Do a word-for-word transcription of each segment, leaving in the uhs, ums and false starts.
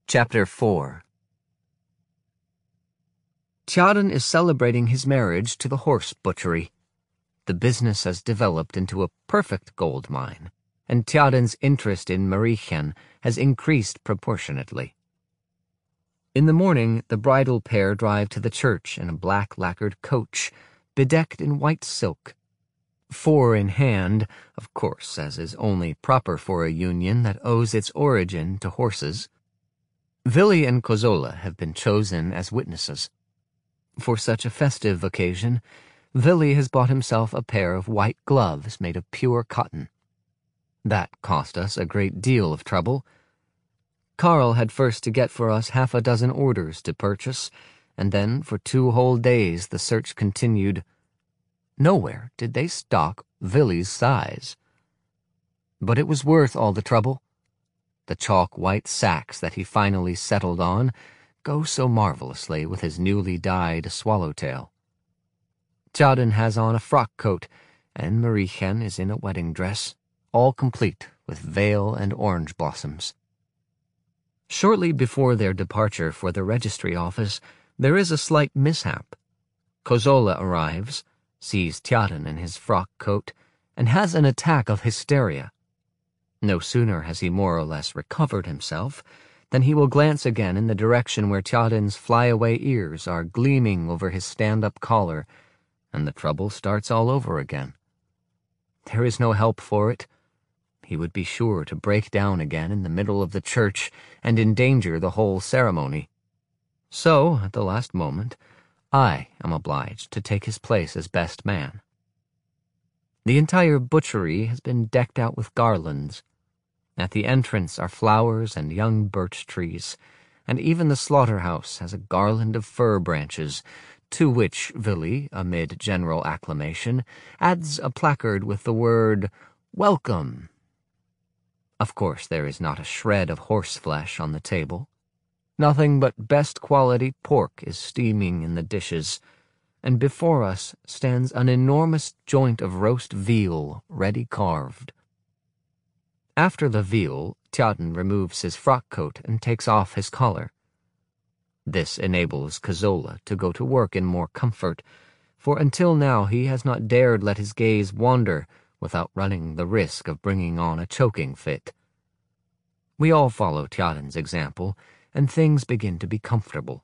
Chapter four. Tjaden is celebrating his marriage to the horse butchery. The business has developed into a perfect gold mine, and Tjaden's interest in Mariechen has increased proportionately. In the morning, the bridal pair drive to the church in a black lacquered coach, bedecked in white silk. Four in hand, of course, as is only proper for a union that owes its origin to horses. Vili and Kozola have been chosen as witnesses. For such a festive occasion, Vili has bought himself a pair of white gloves made of pure cotton. That cost us a great deal of trouble. Carl had first to get for us half a dozen orders to purchase, and then for two whole days the search continued. Nowhere did they stock Vili's size. But it was worth all the trouble. The chalk-white sacks that he finally settled on go so marvelously with his newly dyed swallowtail. Tjaden has on a frock coat, and Mariechen is in a wedding dress, all complete with veil and orange blossoms. Shortly before their departure for the registry office, there is a slight mishap. Kozola arrives, sees Tjaden in his frock coat, and has an attack of hysteria. No sooner has he more or less recovered himself than he will glance again in the direction where Tjaden's flyaway ears are gleaming over his stand-up collar, and the trouble starts all over again. There is no help for it. He would be sure to break down again in the middle of the church and endanger the whole ceremony. So, at the last moment, I am obliged to take his place as best man. The entire butchery has been decked out with garlands. At the entrance are flowers and young birch trees, and even the slaughterhouse has a garland of fir branches, to which Vili, amid general acclamation, adds a placard with the word, "Welcome." Of course, there is not a shred of horseflesh on the table. Nothing but best quality pork is steaming in the dishes, and before us stands an enormous joint of roast veal ready carved. After the veal, Tjaden removes his frock coat and takes off his collar. This enables Kozola to go to work in more comfort, for until now he has not dared let his gaze wander without running the risk of bringing on a choking fit. We all follow Tjaden's example, and things begin to be comfortable.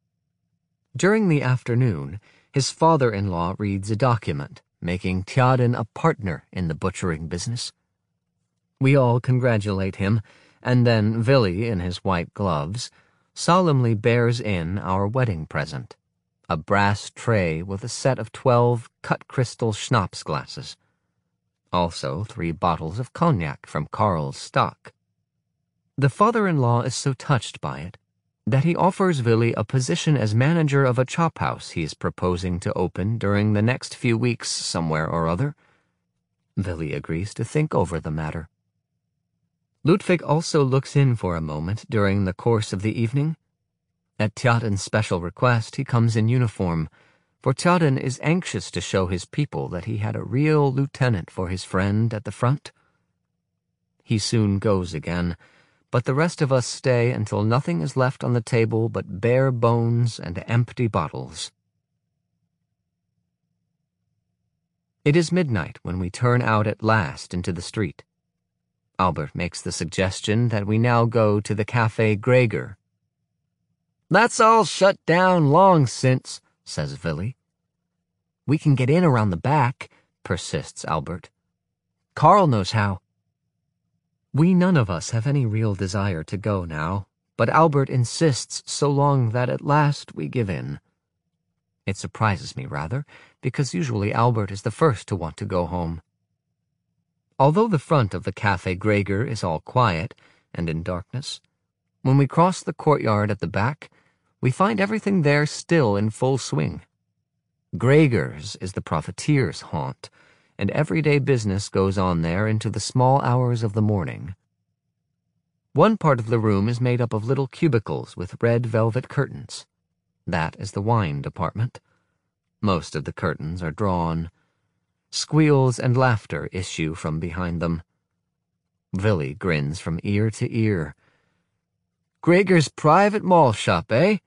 During the afternoon, his father-in-law reads a document, making Tjaden a partner in the butchering business. We all congratulate him, and then Vili, in his white gloves, solemnly bears in our wedding present, a brass tray with a set of twelve cut-crystal schnapps glasses. Also three bottles of cognac from Carl's stock. The father-in-law is so touched by it that he offers Vili a position as manager of a chop house he is proposing to open during the next few weeks somewhere or other. Vili agrees to think over the matter. Ludwig also looks in for a moment during the course of the evening. At Tjaden's special request, he comes in uniform, for Tjaden is anxious to show his people that he had a real lieutenant for his friend at the front. He soon goes again, but the rest of us stay until nothing is left on the table but bare bones and empty bottles. It is midnight when we turn out at last into the street. Albert makes the suggestion that we now go to the Café Gregor. "That's all shut down long since," says Vili. "We can get in around the back," persists Albert. "Carl knows how." We none of us have any real desire to go now, but Albert insists so long that at last we give in. It surprises me rather, because usually Albert is the first to want to go home. Although the front of the Café Gregor is all quiet and in darkness, when we cross the courtyard at the back, we find everything there still in full swing. Gregor's is the profiteer's haunt, and everyday business goes on there into the small hours of the morning. One part of the room is made up of little cubicles with red velvet curtains. That is the wine department. Most of the curtains are drawn. Squeals and laughter issue from behind them. Vili grins from ear to ear. Gregor's private mall shop, eh?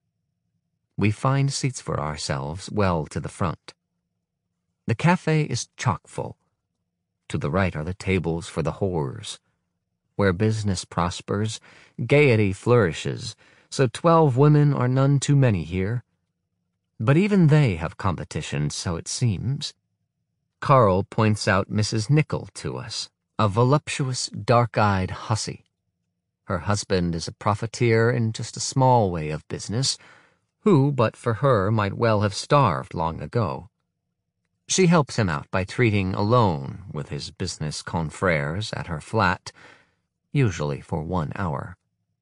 We find seats for ourselves well to the front. The cafe is chock-full. To the right are the tables for the whores. Where business prospers, gaiety flourishes, so twelve women are none too many here. But even they have competition, so it seems. Carl points out Missus Nickel to us, a voluptuous, dark-eyed hussy. Her husband is a profiteer in just a small way of business, who, but for her, might well have starved long ago. She helps him out by treating alone with his business confrères at her flat, usually for one hour.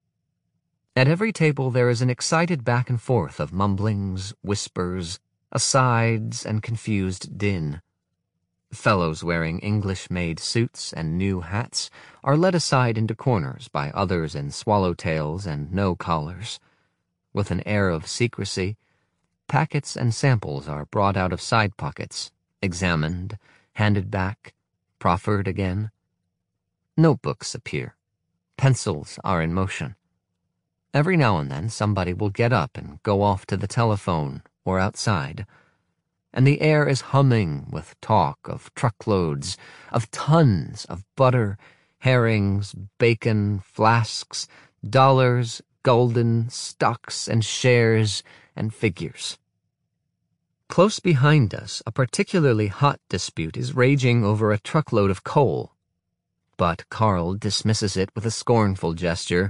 At every table there is an excited back and forth of mumblings, whispers, asides, and confused din. Fellows wearing English-made suits and new hats are led aside into corners by others in swallowtails and no collars. With an air of secrecy, packets and samples are brought out of side pockets, examined, handed back, proffered again. Notebooks appear. Pencils are in motion. Every now and then somebody will get up and go off to the telephone or outside, and the air is humming with talk of truckloads, of tons of butter, herrings, bacon, flasks, dollars, gulden, stocks and shares and figures. Close behind us, a particularly hot dispute is raging over a truckload of coal, but Carl dismisses it with a scornful gesture.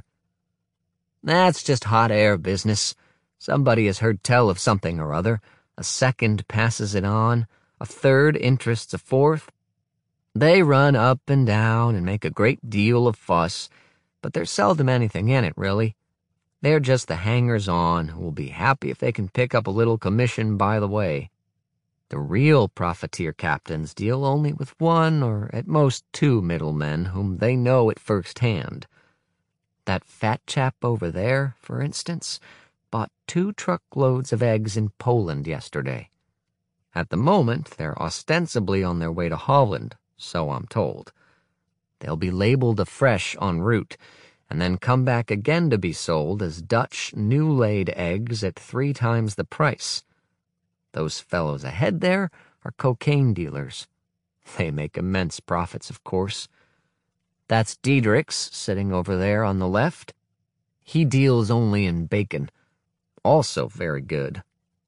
That's just hot air business. Somebody has heard tell of something or other. A second passes it on. A third interests a fourth. They run up and down and make a great deal of fuss, but there's seldom anything in it, really. They're just the hangers-on who will be happy if they can pick up a little commission by the way. The real profiteer captains deal only with one or at most two middlemen whom they know at first hand. That fat chap over there, for instance, bought two truckloads of eggs in Poland yesterday. At the moment, they're ostensibly on their way to Holland, so I'm told. They'll be labeled afresh en route, and then come back again to be sold as Dutch new-laid eggs at three times the price. Those fellows ahead there are cocaine dealers. They make immense profits, of course. That's Diedrichs sitting over there on the left. He deals only in bacon. Also very good.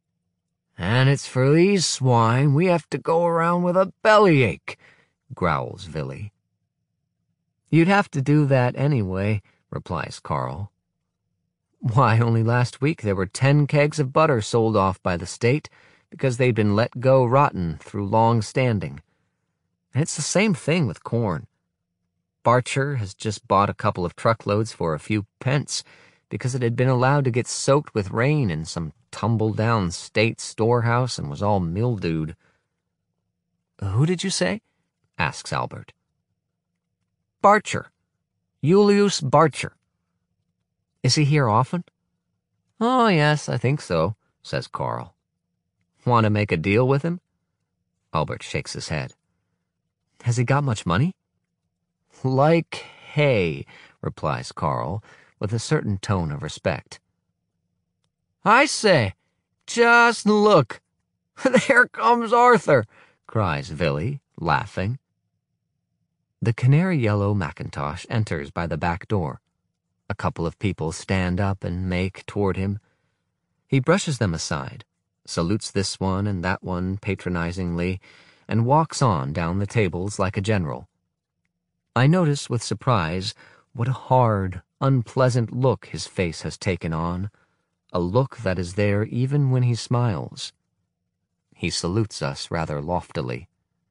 And it's for these swine we have to go around with a bellyache, growls Villy. You'd have to do that anyway, replies Carl. Why, only last week there were ten kegs of butter sold off by the state because they'd been let go rotten through long standing. And it's the same thing with corn. Barcher has just bought a couple of truckloads for a few pence because it had been allowed to get soaked with rain in some tumble-down state storehouse and was all mildewed. Who did you say? Asks Albert. Barcher. Julius Barcher. Is he here often? Oh, yes, I think so, says Carl. Want to make a deal with him? Albert shakes his head. Has he got much money? Like hay, replies Carl, with a certain tone of respect. I say, just look. There comes Arthur, cries Villy, laughing. The canary-yellow Macintosh enters by the back door. A couple of people stand up and make toward him. He brushes them aside, salutes this one and that one patronizingly, and walks on down the tables like a general. I notice with surprise what a hard, unpleasant look his face has taken on, a look that is there even when he smiles. He salutes us rather loftily.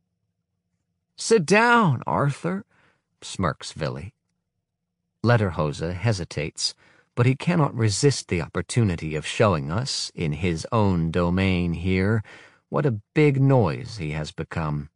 Sit down, Arthur, smirks Villy. Lederhose hesitates, but he cannot resist the opportunity of showing us, in his own domain here, what a big noise he has become.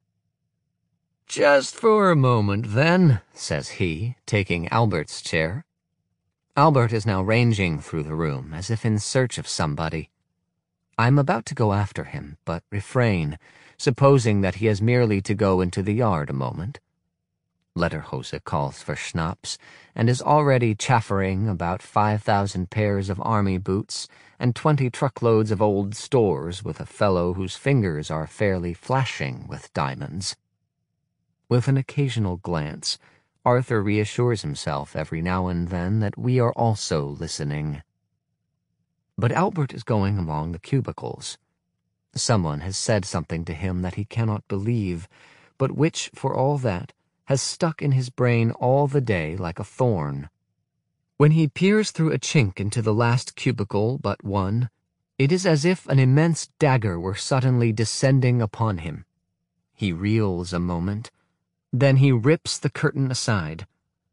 Just for a moment, then, says he, taking Albert's chair. Albert is now ranging through the room, as if in search of somebody. I am about to go after him, but refrain, supposing that he has merely to go into the yard a moment. Lederhose calls for schnapps, and is already chaffering about five thousand pairs of army boots and twenty truckloads of old stores with a fellow whose fingers are fairly flashing with diamonds. With an occasional glance, Arthur reassures himself every now and then that we are also listening. But Albert is going along the cubicles. Someone has said something to him that he cannot believe, but which, for all that, has stuck in his brain all the day like a thorn. When he peers through a chink into the last cubicle but one, it is as if an immense dagger were suddenly descending upon him. He reels a moment, then he rips the curtain aside.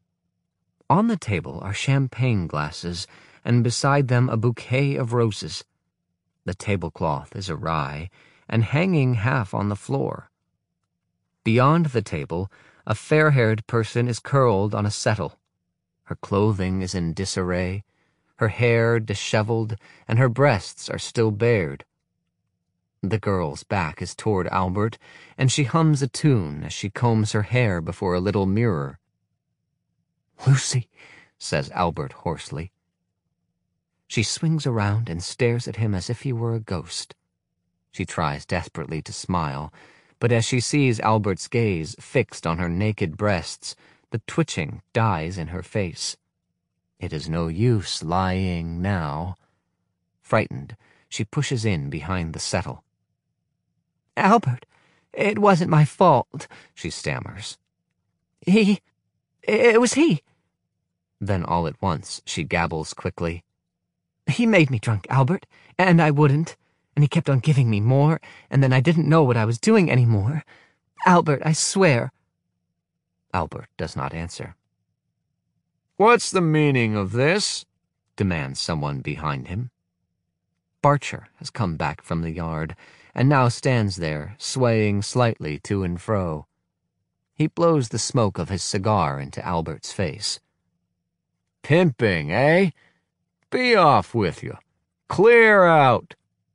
On the table are champagne glasses, and beside them a bouquet of roses. The tablecloth is awry, and hanging half on the floor. Beyond the table, a fair-haired person is curled on a settle. Her clothing is in disarray, her hair disheveled, and her breasts are still bared. The girl's back is toward Albert, and she hums a tune as she combs her hair before a little mirror. "Lucy," says Albert hoarsely. She swings around and stares at him as if he were a ghost. She tries desperately to smile, but as she sees Albert's gaze fixed on her naked breasts, the twitching dies in her face. It is no use lying now. Frightened, she pushes in behind the settle. "Albert, it wasn't my fault," she stammers. He... it was he." Then all at once she gabbles quickly. "He made me drunk, Albert, and I wouldn't, and he kept on giving me more, and then I didn't know what I was doing any more. Albert, I swear." Albert does not answer. "What's the meaning of this?" demands someone behind him. Barcher has come back from the yard, and now stands there, swaying slightly to and fro. He blows the smoke of his cigar into Albert's face. "Pimping, eh? Be off with you. Clear out."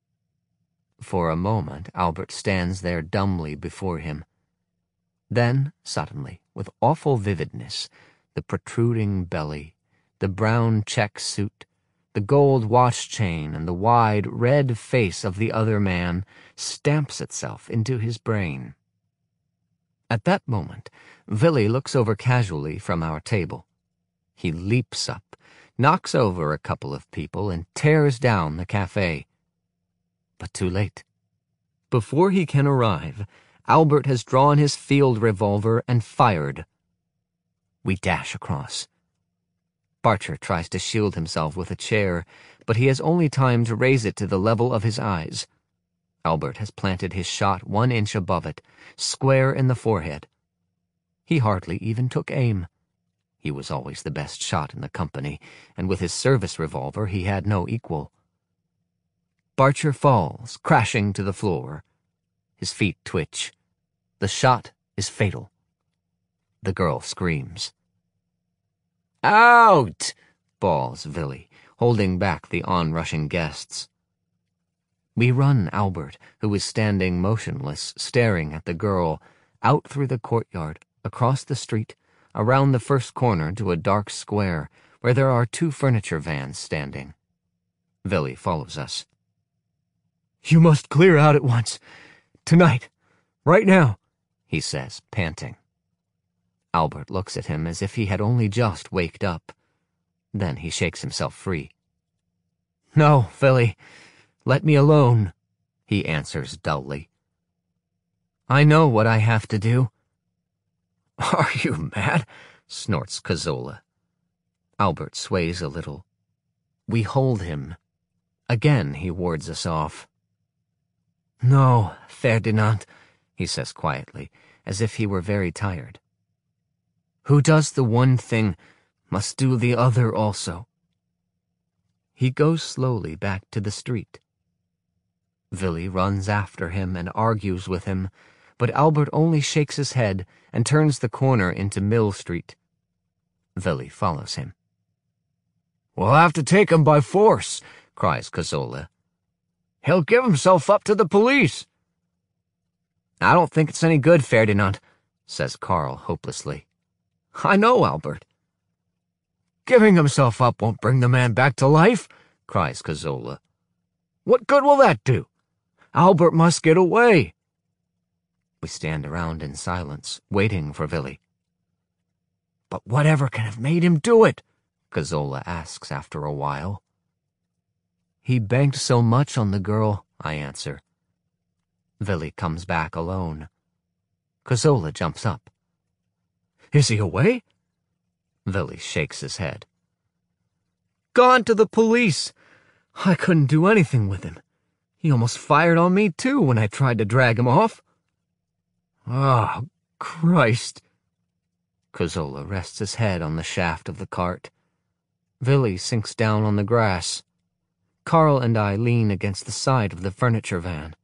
For a moment, Albert stands there dumbly before him. Then, suddenly, with awful vividness, the protruding belly, the brown check suit, the gold watch chain, and the wide, red face of the other man stamps itself into his brain. At that moment, Villy looks over casually from our table. He leaps up, knocks over a couple of people, and tears down the cafe. But too late. Before he can arrive, Albert has drawn his field revolver and fired. We dash across. Barcher tries to shield himself with a chair, but he has only time to raise it to the level of his eyes. Albert has planted his shot one inch above it, square in the forehead. He hardly even took aim. He was always the best shot in the company, and with his service revolver he had no equal. Barcher falls, crashing to the floor. His feet twitch. The shot is fatal. The girl screams. "Out!" bawls Villy, holding back the onrushing guests. We run Albert, who is standing motionless, staring at the girl, out through the courtyard, across the street, around the first corner to a dark square where there are two furniture vans standing. Villy follows us. "You must clear out at once. Tonight. Right now," he says, panting. Albert looks at him as if he had only just waked up. Then he shakes himself free. "No, Villy, let me alone," he answers dully. "I know what I have to do." "Are you mad?" snorts Cazzola. Albert sways a little. We hold him. Again he wards us off. "No, Ferdinand," he says quietly, as if he were very tired. "Who does the one thing must do the other also." He goes slowly back to the street. Villy runs after him and argues with him, but Albert only shakes his head and turns the corner into Mill Street. Villy follows him. "We'll have to take him by force," cries Cazzola. "He'll give himself up to the police." "I don't think it's any good, Ferdinand," says Carl hopelessly. I know, Albert. Giving himself up won't bring the man back to life, cries Cazzola. What good will that do? Albert must get away. We stand around in silence, waiting for Villy. But whatever can have made him do it? Cazzola asks after a while. He banked so much on the girl, I answer. Villy comes back alone. Cazzola jumps up. Is he away? Villy shakes his head. Gone to the police. I couldn't do anything with him. He almost fired on me, too, when I tried to drag him off. Oh, Christ. Cazzola rests his head on the shaft of the cart. Villy sinks down on the grass. Carl and I lean against the side of the furniture van.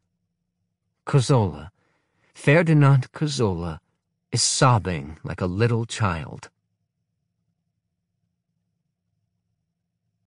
Cazzola, Ferdinand Cazzola, is sobbing like a little child.